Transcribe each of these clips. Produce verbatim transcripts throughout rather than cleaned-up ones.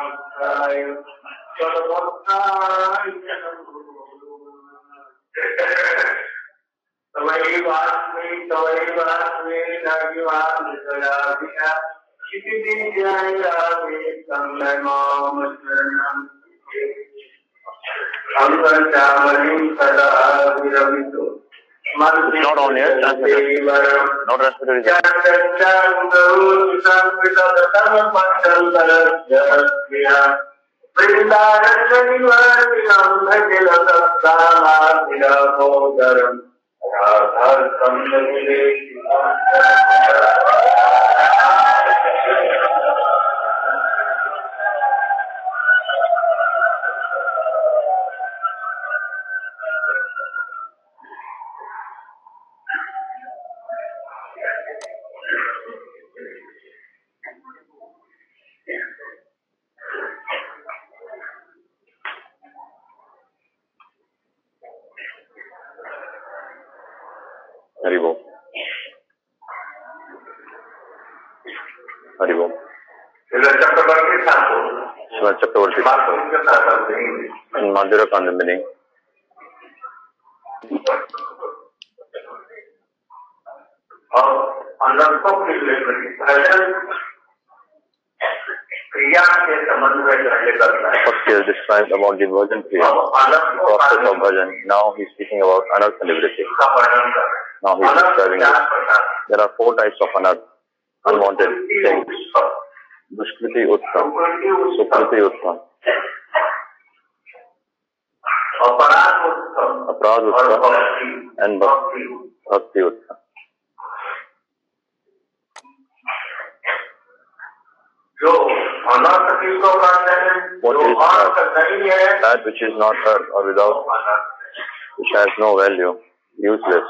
It's not on here, transmitter. No transmitter is Haribo. Haribo. Srimad Chakravarti in Madhura Kandamini. First he has described about the Bhajan Kriya, the process of Bhajan. Now he is speaking about Anartha liberty. Now he is describing it. There are four types of Anartha, unwanted things. Dushkriti Uttam, Sukriti Uttam, Aparad Uttam, and Bhakti Uttam. What is that? That which is not heard or without, which has no value, useless.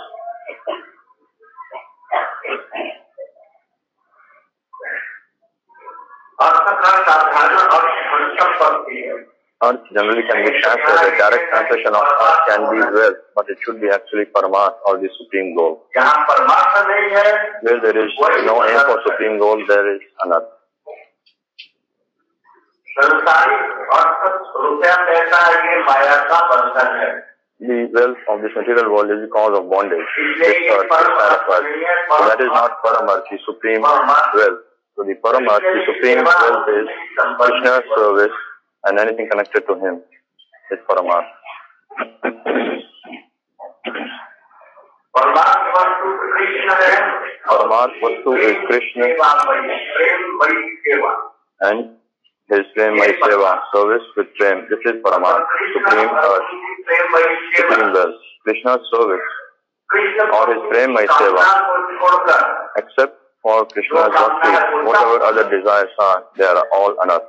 Earth generally can be translated. Direct translation of earth can be wealth, but it should be actually Paramatma or the supreme goal. Where there is no aim for supreme goal, there is Anartha. The wealth of this material world is the cause of bondage. This earth, this kind of earth. So that is not Paramatma, the supreme wealth. So the Paramatma, the supreme wealth is Krishna's service, and anything connected to him is Paramatma. Paramatma Vastu is Krishna and his Prem Mai Seva, service with Prem. This is Paramatma, supreme earth, supreme wealth. Krishna's service or his Prem Mai Seva, except for Krishna's Bhakti, whatever other desires are, they are all Anartha.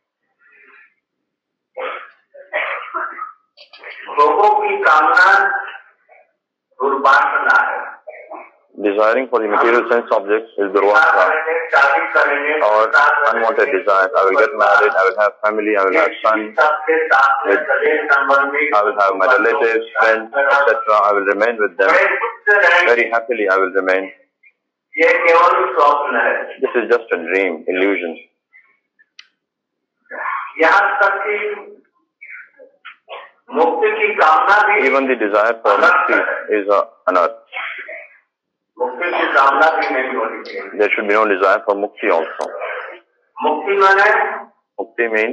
Desiring for the material sense objects is Durvasana, or unwanted desires. I will get married, I will have family, I will have son, with, I will have my relatives, friends, et cetera. I will remain with them. Very happily I will remain. This is just a dream, illusion. Even the desire for mukti is a Anartha. There should be no desire for mukti also. Mukti means,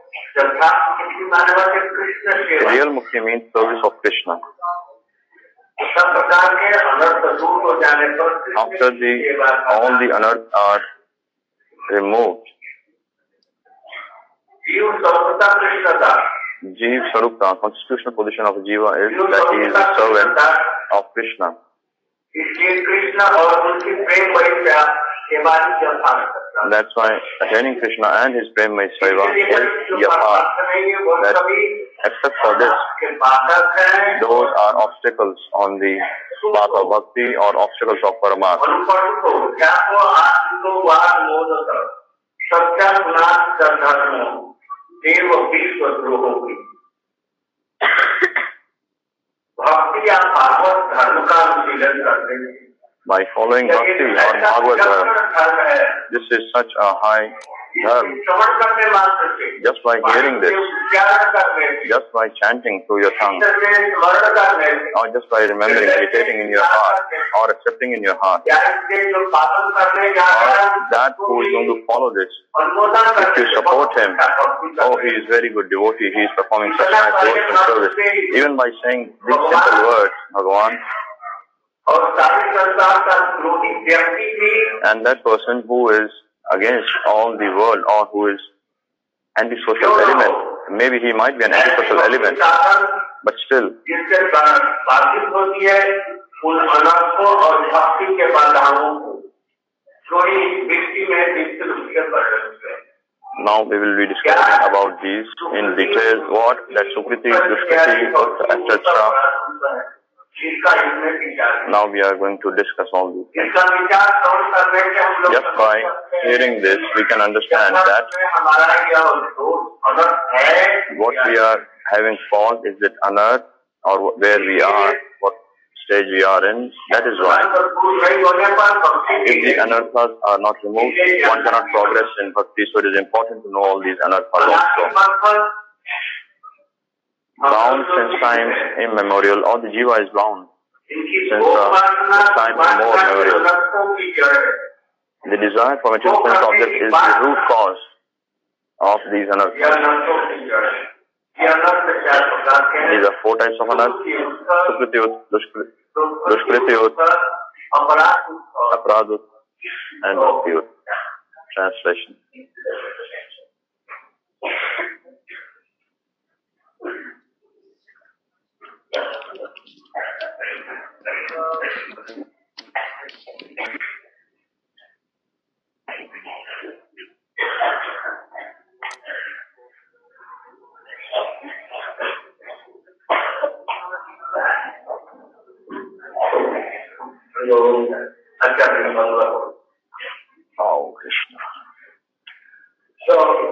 real mukti means service of Krishna. After the, all the Anartha are removed, Jeev Sarupta, constitutional position of Jiva is that he is a servant of Krishna. That's why attaining Krishna and his Prem Mai Seva is Yatharth. That except for this, those are obstacles on the path of bhakti or obstacles of Paramatma. By following bhakti or Bhagavad Dharma, this is such a high dharma. Just by hearing this, just by chanting through your tongue, or just by remembering, meditating in your heart, or accepting in your heart, or that who is going to follow this, if you support him, oh, he is very good devotee, he is performing such nice devotional service, even by saying these simple words, Bhagavan, and that person who is against all the world, or who is antisocial element, maybe he might be an antisocial element, but still, now we will be discussing about these in detail, what that Sukriti, Duskriti, et cetera. Now we are going to discuss all these things. Just by hearing this, we can understand that what we are having fault, is it anarth, or where we are, what stage we are in, that is why. If the anarthas are not removed, one cannot progress in bhakti, so it is important to know all these anarthas also. Bound since time immemorial, or the jiva is bound since uh, time immemorial. The desire for material sense object is the root cause of these anarthas. These are four types of anarthas: Sukritiyut, Dushkritiyut, Apradut, and Bhaktiyut. Translation. Oh, Krishna. So,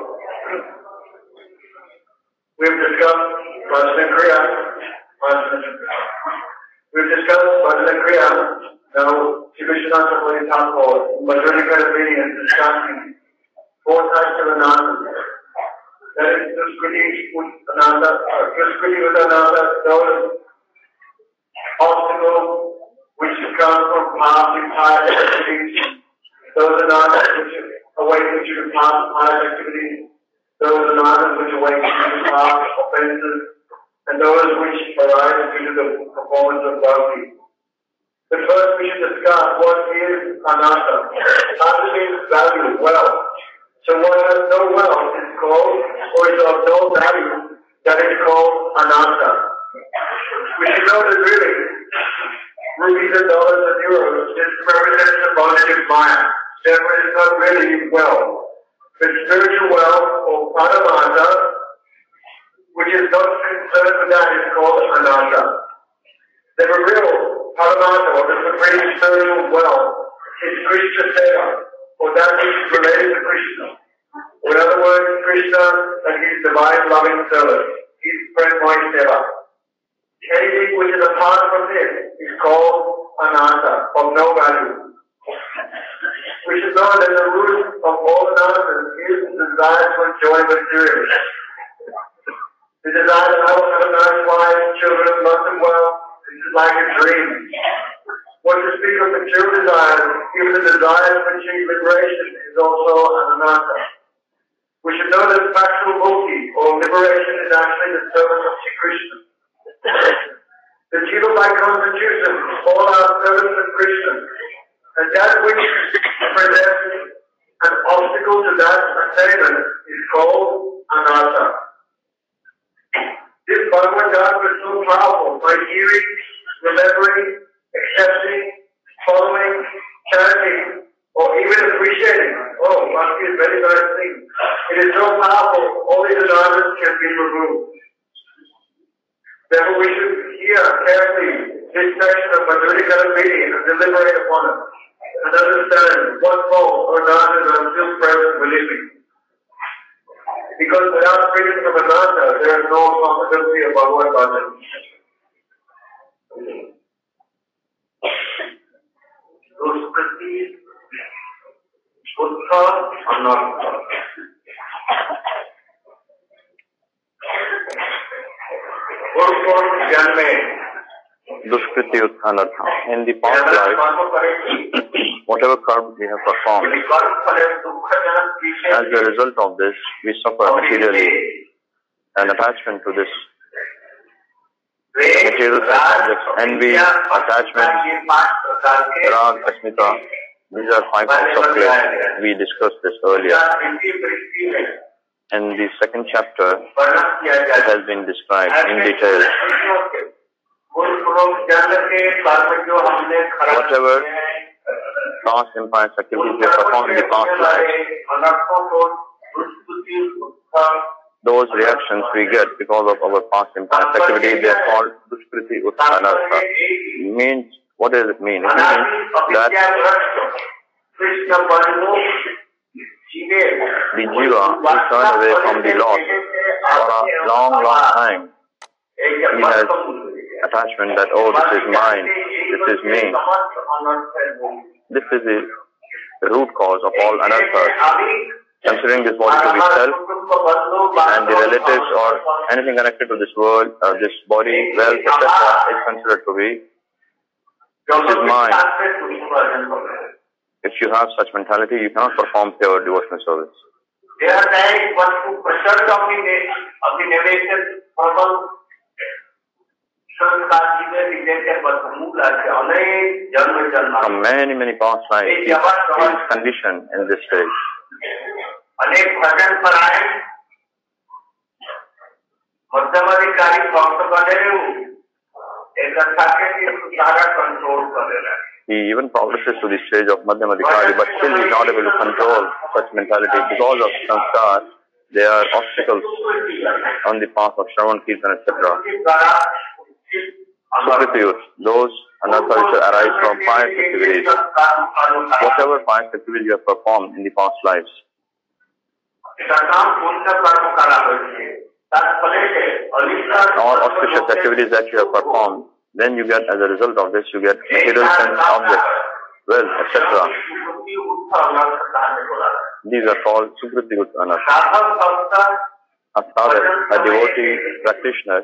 we've discussed Bhajan and Kriya. We've discussed Bhajan and Kriya. Now, Sri Krishna Chaitanya Thakur, Bhajani Karamini, is discussing four types of anarthas. That is, Duskriti with anartha, Duskriti with anartha, those obstacles which come from past and past activities, those anarthas which awaken you to past and past activities, those anarthas which awaken you to past offenses, and those which arise due to the performance of bhakti. But first we should discuss what is anartha. Anartha means value, wealth. So what has no wealth is called, or is of no value, that is called anartha. We should know that really, rupees and dollars and euros just represents a bondage of maya. Therefore it is not really wealth. But spiritual wealth, or paramata, which is not concerned with that, is called anartha. The real paramata, or the supreme spiritual wealth, is Krishna seva, or that which is related to Krishna. Or in other words, Krishna and his divine loving service, his friend Moy Seva. Anything which is apart from this is called anartha, of no value. We should know that the root of all anarthas is the desire to enjoy material. The desire to have a nice wife, children, love them well, this is like a dream. What to speak of material desires, even the desire to achieve liberation is also an anartha. We should know that factual mukti, or liberation, is actually the service of Sri Krishna. The jiva by constitution, all our servants of Krishna, and that which presents an obstacle to that attainment is called anartha. This Bhagavad Gita is so powerful by hearing, remembering, accepting, following, chanting, or even appreciating. Oh, bhakti is a very nice thing. It is so powerful, all these anarthas can be removed. Therefore, we should hear carefully this section of Madhuri Karamini and deliberate upon it, and understand what faults or anarthas are still present within me. Because without freedom from anartha, there is no possibility of Bhagavad Bhajan. Those kritis, Uttha, anartha. Dushkriti Anartha. In the past life, whatever karma we have performed, as a result of this, we suffer materially. And attachment to this material objects, envy, attachment, rag, asmita, these are five types of clay. We discussed this earlier. In the second chapter, it has been described in detail. Whatever past impious activities we have performed in the past lives, those reactions we get because of our past impious activity, they are called Dushkriti Uttanartha. Means, what does it mean? It means that the jiva is turned away from the Lord for a long, long time. He has attachment that, oh, this is mine, this is me. This is the root cause of all anarthas. Considering this body to be self and the relatives or anything connected to this world, uh, this body, wealth, et cetera is considered to be, this is mine. If you have such mentality, you cannot perform pure devotional service. They are saying what to percent of the of the narration purpose. From many, many past lives, he is conditioned in this stage. अनेक भजन पर आए मध्यमाधिकारी भक्त बने एक अच्छा के सारा control कर रहा है. He even progresses to the stage of Madhyamadikari, but still he is not able to control such mentality because of samskar. There are obstacles on the path of Shravan, Kirtan, et cetera. Sukriti, those anarthas which arise from pious activities, whatever pious activities you have performed in the past lives, or auspicious activities that you have performed, then you get, as a result of this, you get material sense objects, wealth, et cetera. These are called Sukriti Anartha. A sadhak, a devotee practitioner,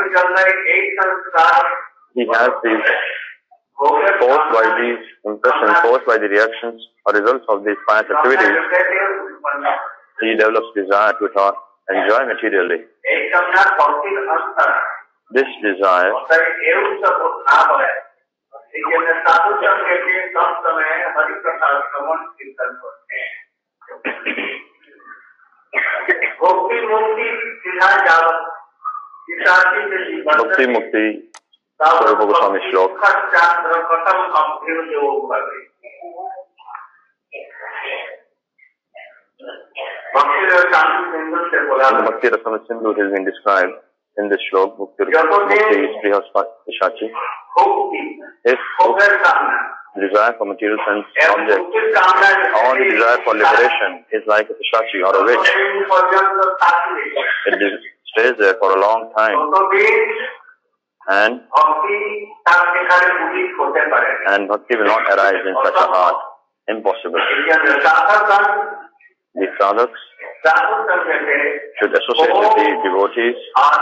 he has these forced by these impressions, forced by the reactions or results of these pious activities, he develops desire to enjoy materially. This desire Bhakti Mukti Swarupa Goswami Shlok. In the Bhakti Rasana Sindhu, it has been described in this shlok, Mukti Spriha Pishachi. If desire for material sense objects or the desire for liberation is like a Pishachi or a witch, it stays there for a long time. And, and bhakti will not arise in such a heart. Impossible. The sadhaks should associate with the devotees.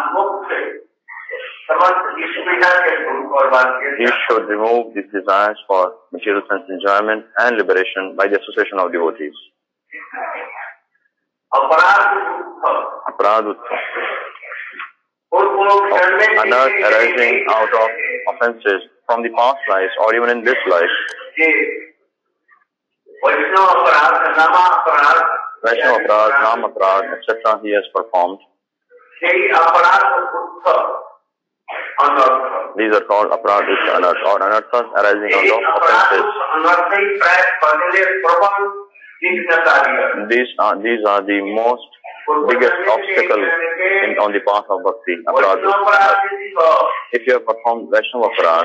He should remove these desires for material sense enjoyment and liberation by the association of devotees. Aparadutva. Anarth arising out of offences from the past lives or even in this life. Vaishnava aparad, Nam aparad, et cetera he has performed. These are called aparad anarthas or anarthas arising out of offences. These are these are the most biggest obstacle in, on the path of bhakti. Aparad. If you have performed Vaishnava aparad,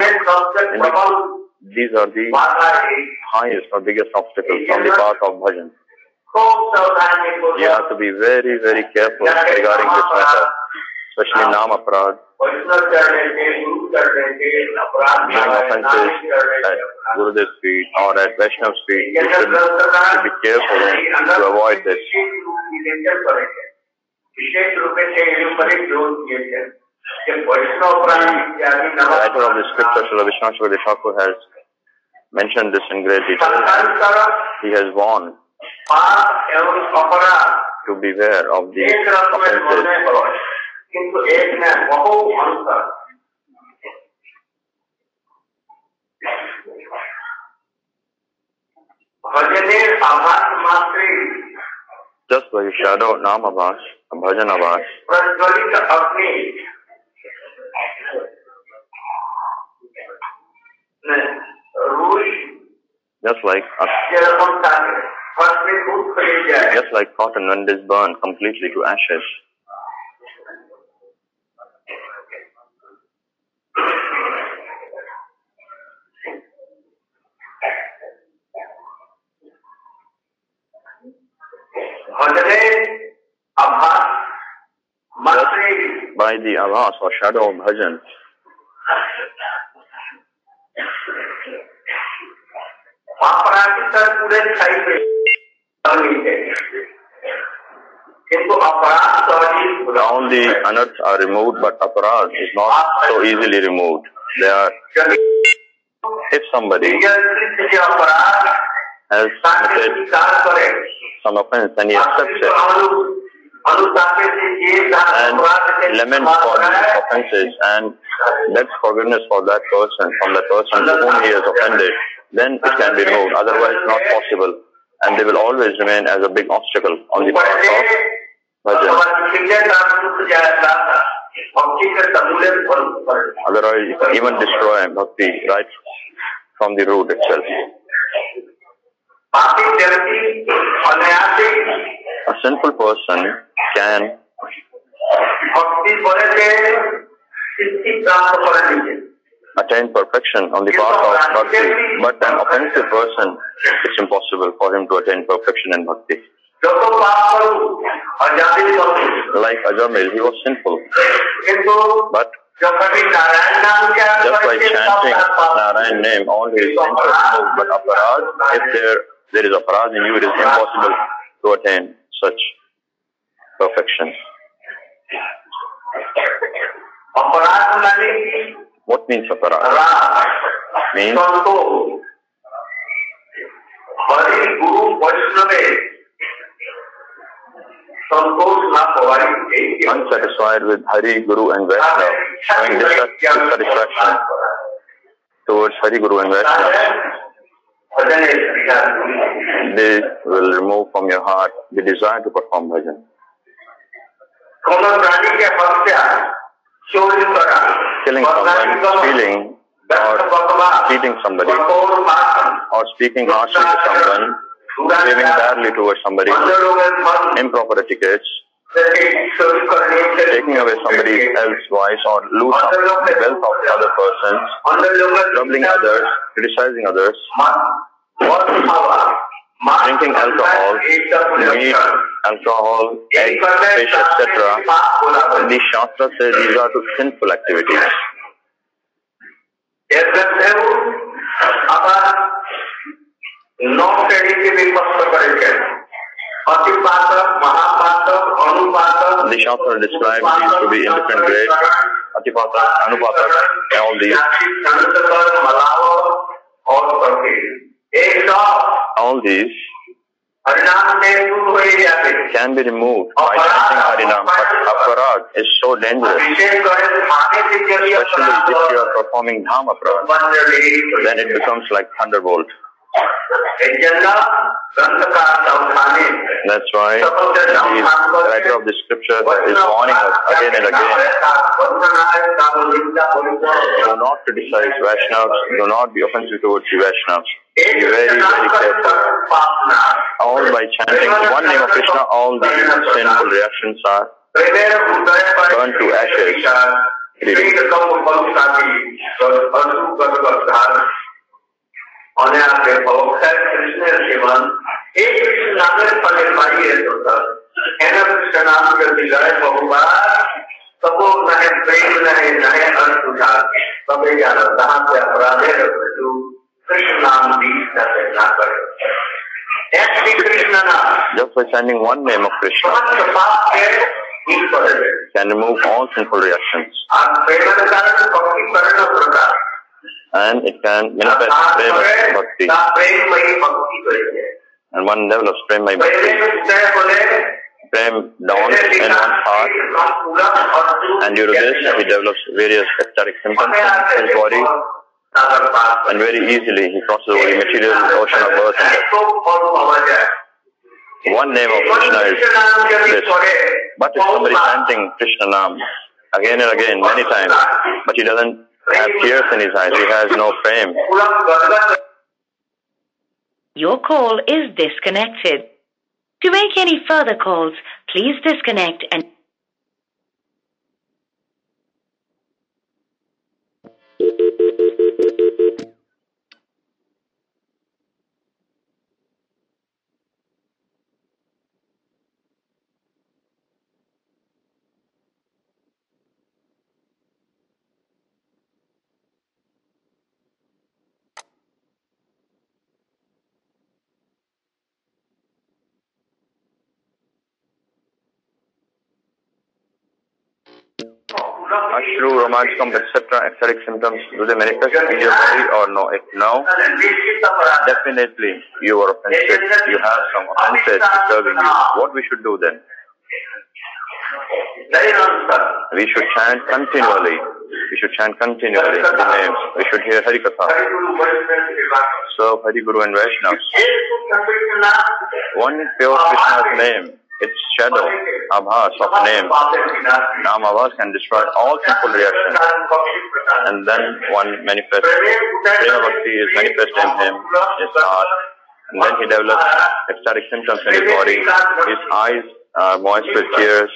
these are the highest or biggest obstacles on the path of bhajan. You have to be very, very careful regarding this matter, especially Nam aparad. Doing offences at Gurudev's feet or at Vaishnav's feet, you should, should be careful to avoid this. The writer of the scripture, Srila Vishwanath Thakur, has mentioned this in great detail. He has warned to beware of these offenses. Just like a shadow, Nam Abhas, Bhajan Abhas, just like just like cotton when it is burned completely to ashes. Just by the Abhas or shadow of Bhajan, all the anarthas are removed, but aparad is not so easily removed. They are, if somebody has committed some offense and he accepts it and laments for these offenses and begs forgiveness for that person, from that person to whom he has offended, then it can be removed. Otherwise, not possible. And they will always remain as a big obstacle on the path of bhajan. Otherwise, you can even destroy bhakti right from the root itself. A sinful person can attain perfection on the path of bhakti, but an offensive person, it's impossible for him to attain perfection in bhakti. Like Ajamil, he was sinful, but just by chanting Narayan name, all his sins are removed. But aparad, if there there is aparad in you, it is impossible to attain such perfection. What means aparad? Means unsatisfied with Hari, Guru and Vaishnava, showing dissatisfaction towards Hari, Guru and Vaishnava. They will remove from your heart the desire to perform bhajan. Killing someone, stealing, or cheating somebody, or speaking harshly to someone, behaving badly towards somebody, improper etiquettes, taking away somebody else's wife or lose the wealth of other persons, troubling others, criticizing others, drinking alcohol, meat, alcohol, eggs, fish, et cetera. The Shastra says these are two sinful activities. The Shastra describes these to be in different grades, Atipatak, Anupatak, and all these. All these can be removed by chanting Harinam, but aparad is so dangerous, especially if you are performing Dham aparad, then it becomes like thunderbolt. That's why the writer of the scripture is warning us again and again. Do not criticize Vaishnavas, do not be offensive towards the Vaishnavas. Be very, very careful. All by chanting one name of Krishna, all the sinful reactions are burned to ashes. Just by chanting one name of Krishna, can remove all sinful reactions. And it can manifest prema bhakti. And one develops prema bhakti. Prem dawns in one's heart, and due to this, he develops various ecstatic symptoms in his body, and very easily he crosses over the material ocean of birth and death. One name of Krishna is this. But if somebody is chanting Krishna Nam again and again, many times, but he doesn't have tears in his eyes, he has no fame. Your call is disconnected. To make any further calls, please disconnect and Ashru, romanticum, et cetera, ecstatic symptoms, do they manifest in your body or no? If no, definitely you are offensive. You have some offenses disturbing you. What we should do then? We should chant continually. We should chant continually the names. We should hear Hari Katha. So Hari Guru and Vaishnavas. One pure Krishna's name, its shadow, abhas of name, Nam abhas can destroy all sinful reactions. And then one manifests, Prema Bhakti is manifest in him, his heart. And then he develops ecstatic symptoms in his body. His eyes are moist with tears.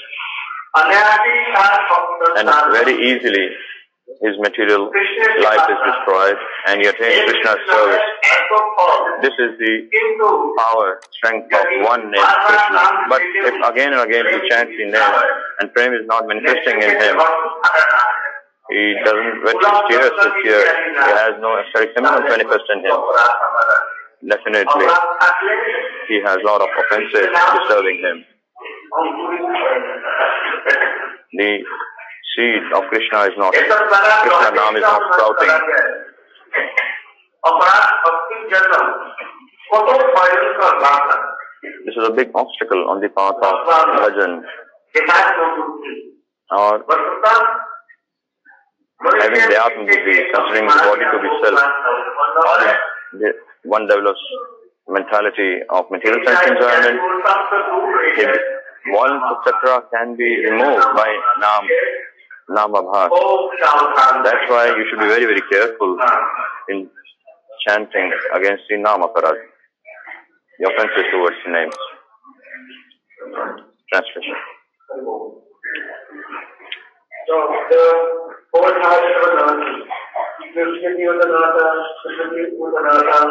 And very easily his material life is destroyed and he attains Krishna's service. This is the power, strength of one name, Krishna. But if again and again he chants the name and prema is not manifesting in him, he doesn't wet his tears with tears, he has no ecstatic symptoms manifest in him. Definitely, he has a lot of offenses disturbing him. The seed of Krishna is not, Krishna Nam is not sprouting. This is a big obstacle on the path of bhajan. Or having the Atma Buddhi, considering the body to be self, the, one develops mentality of material sense enjoyment. Violence, et cetera can be removed by Nam, Namabhas. That's why you should be very, very careful in chanting against the Namaparad, the offenses towards the names. Translation. So, the four types of Nata, Krishna Udanata, Krishna Udanata,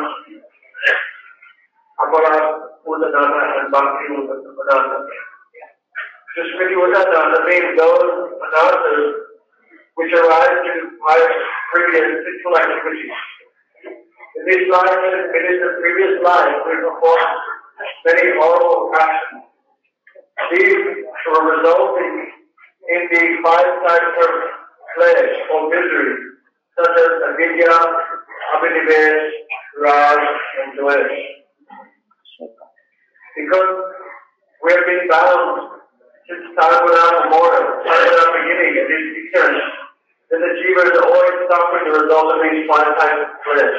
Apara Udanata, and Bhakti Udanata. Krishna Udanata means those anatas which arise to my previous sexual activities. In this life, it is the previous life we perform many horrible actions. These were resulting in the five types of flesh or misery, such as avidya, abhinivesh, raj, and dvesh. Because we have been bound since time without mortal, time without beginning, and is ignorant, then the jiva is always suffering the result of these five types of flesh.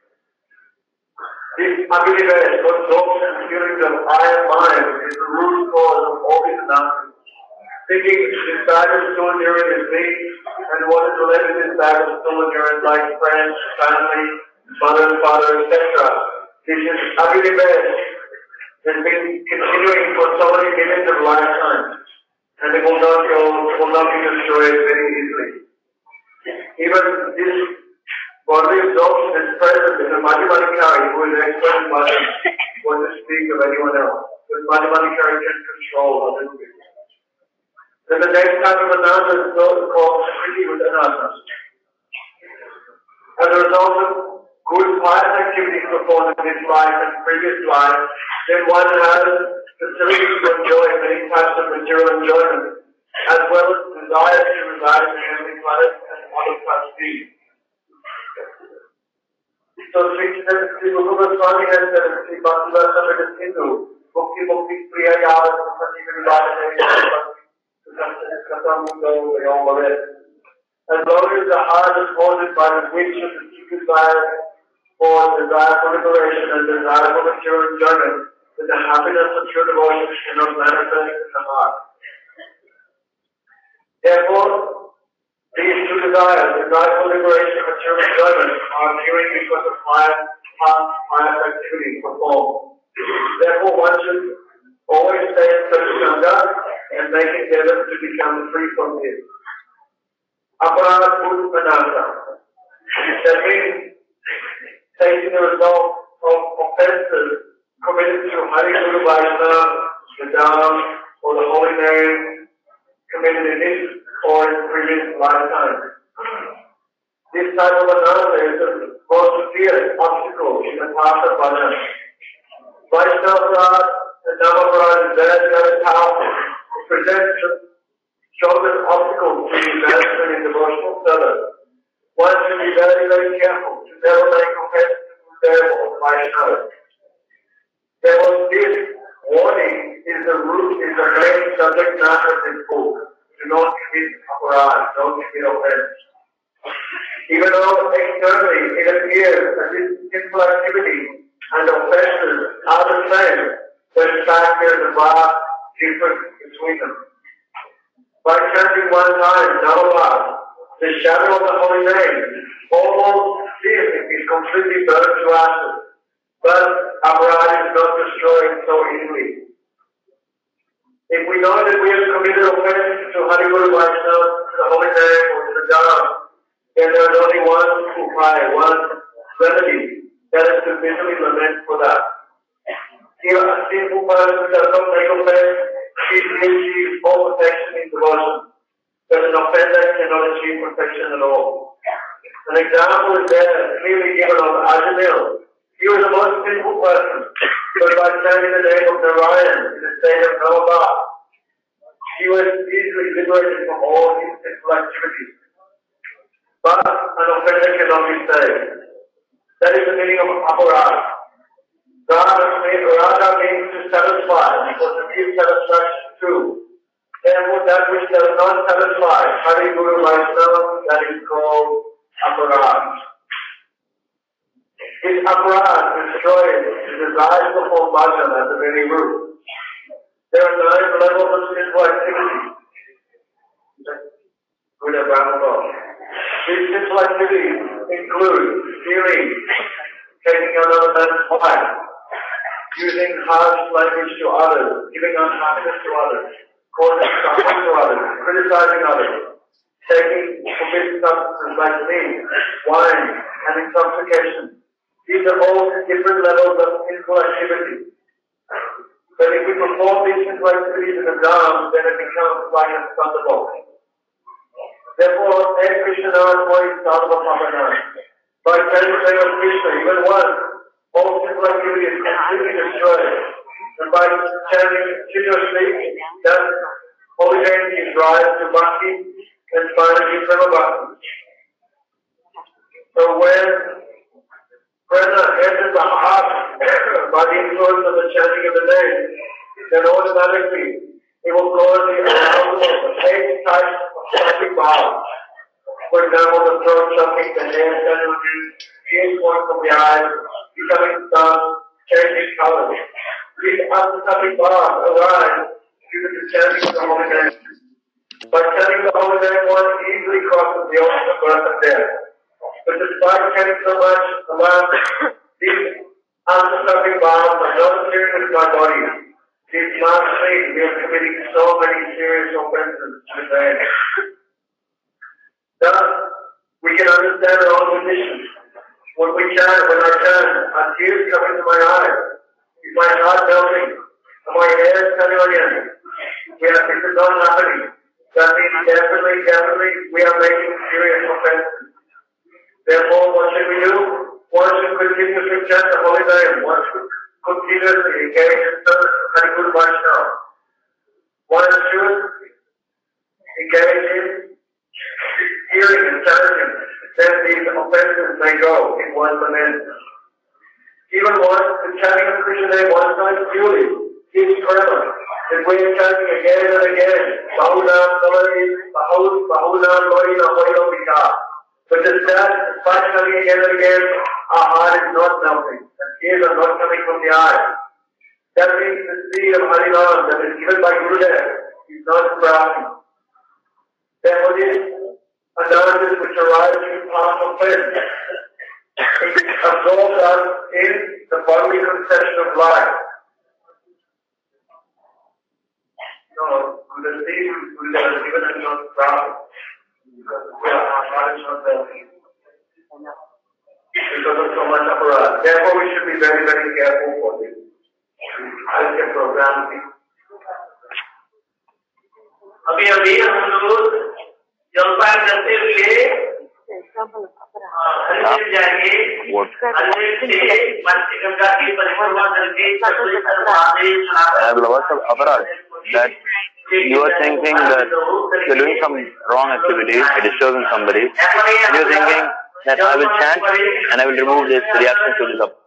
This abhinivesh, or thoughts and feelings of I and mine, is the root cause of all these anarchies. Thinking this bag of stolen urine is me, and what is related to this bag of stolen urine, like friends, family, mother, father, et cetera. This is abhinivesh. Has been continuing for so many millions of lifetimes, and it will not go, will not be destroyed very easily. Even this bodily absorption is present in the Madhyamadikari, who is an expert in Madhya, want to speak of anyone else. But Madhyamadikari can control other people. Then the next type of ananta is called Kriti Udanata. As a result of good pious activities performed in this life and previous life, then one has facilities to enjoy many types of material enjoyment, desire to reside in the heavenly planet and other such beings. So Sri Sri Guru Goswami has said in Sri Bhaktivedanta Samrita Sindhu, Mukti Mukti Priya Yavat Sati Vivadane as long as the heart is haunted by the wish of the deep desire for desire for liberation and desire for mature enjoyment, then the happiness of pure devotion cannot manifest in the heart. Therefore, these two desires, desire for liberation and mature enjoyment, are appearing because of pious, past pious activities performed. Therefore, one should always stay in Satsanga and make endeavors to become free from this. Aparad Utpanasa. That means taking the result of offences committed to Hari Guru Vaishnava, the Dham, or the holy name committed in this or in previous lifetime. This type of anasa is the most severe obstacle in the path of bhajan. Vaishnava, the Dhammaparad is very, very powerful. It presents the strongest obstacle to the advancement in devotional service. One should be very, very careful to never make offense to the devil or the Vaishnava. Therefore, this warning is the root, is the main subject matter of this book. Do not commit aparad, don't commit offense. Even though externally it appears that this simple activity and offenses are the same, but in fact there is a vast difference between them. By chanting one time, Navabad, the shadow of the holy name, all this is completely burned to ashes. But aparad is not destroyed so easily. If we know that we have committed offense to Hari Guru Vaishnava, to the holy name, or to the Dham, then there is only one upaya, one remedy, that is to bitterly lament for that. If a sinful person does not make offense, he achieves all perfection in devotion. But an offender cannot achieve perfection at all. An example is there clearly given of Ajamil. He was the most sinful person, but by chanting the name of Narayan in the state of Navabad, he was easily liberated from all his sinful activities. But an offender cannot be saved. That is the meaning of aparad. Radha means to satisfy, because to give satisfaction too. Therefore, that which does not satisfy Hari Guru Vaishnava, that is called aparad. If aparad destroys the desire to perform bhajan at the very root, there are nine levels of sinful activity. Good at Brahma. These sinful activities include stealing, taking another man's wife, using harsh language to others, giving unhappiness to others, causing suffering to others, criticizing others, taking forbidden substances like meat, wine, and intoxication. These are all different levels of sinful activity. But if we perform these sinful activities in the Dham, then it becomes like a thunderbolt. Therefore, Hare Krishna is Sadhava Pavana. By chanting the name of Krishna, even once, all sinful activity is completely destroyed. And by chanting continuously, that holy name gives rise to bhakti and finally prema bhakti. So when prana enters the heart by the influence of the chanting of the name, then automatically it will cause the arousal of eight types of psychic bhavas. For example, the throat choking, the hair tenderness, tears flowing from the eyes, becoming stunned, changing colors. These psychic bhavas arise due to the chanting of the holy name. By chanting the holy name, one easily crosses the ocean of birth and death. But despite chanting so much, alas, these psychic bhavas are not appearing with my body. These not saying we are committing so many serious offenses to the name. Thus, we can understand our own condition. When we chant, when I chant, our tears come into my eyes. Is my heart melting? Am my hair standing on end? We are, this is not happening. That means definitely, definitely, we are making serious offenses. Therefore, what should we do? One should continue to chant the holy name. One should continuously engage in service of Hari Guru Vaishnava. One should engage in hearing and chanting, then these offenses may go in one lament. Even once the chanting of Krishna name one time purely is forever. If we are chanting again and again, Bahunam Samari, Bahun, Bahunam Lorina Hoyovika. But the sad, functionally again and again, our heart is not melting. The tears are not coming from the eyes. That means the seed of Harinam that is given by Gurudev is not sprouting. Therefore, these anarthas which arise in the path of faith, it absorbs us in the bodily conception of life. No, the seed Gurudev has given us not sprouting. Because our heart is not melting. Because of so much apparatus. Therefore, we should be very, very careful for this. I can program it. अभी अभी हम लोग जलपान करते हुए हरिद्वार जाएंगे हरिद्वार से पंचगंगा की परिक्रमा करके What's the aparad? That you are thinking that you're doing some wrong activity, it is disturbing somebody, and you're thinking that I will chant and I will remove this reaction to this aparad.